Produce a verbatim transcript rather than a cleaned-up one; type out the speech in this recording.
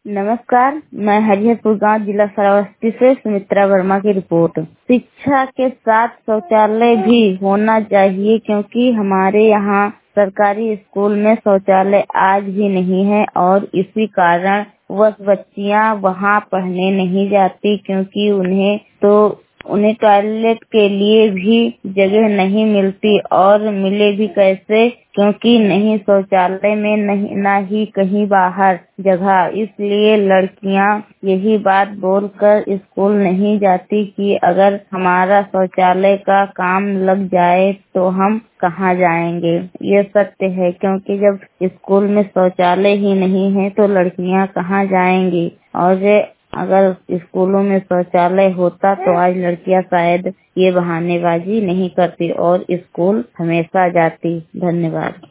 नमस्कार, मैं हरिहरपुर गांव जिला श्रावस्ती से सुमित्रा वर्मा की रिपोर्ट। शिक्षा के साथ शौचालय भी होना चाहिए क्योंकि हमारे यहाँ सरकारी स्कूल में शौचालय आज भी नहीं है और इसी कारण वह बच्चियाँ वहाँ पढ़ने नहीं जाती क्योंकि उन्हें तो उन्हें टॉयलेट के लिए भी जगह नहीं मिलती और मिले भी कैसे क्योंकि नहीं शौचालय में नहीं ना ही कहीं बाहर जगह। इसलिए लड़कियां यही बात बोलकर स्कूल नहीं जाती कि अगर हमारा शौचालय का काम लग जाए तो हम कहाँ जाएंगे। ये सत्य है क्योंकि जब स्कूल में शौचालय ही नहीं है तो लड़कियां कहाँ जाएंगी और अगर स्कूलों में शौचालय होता तो आज लड़कियां शायद ये बहानेबाजी नहीं करती और स्कूल हमेशा जाती। धन्यवाद।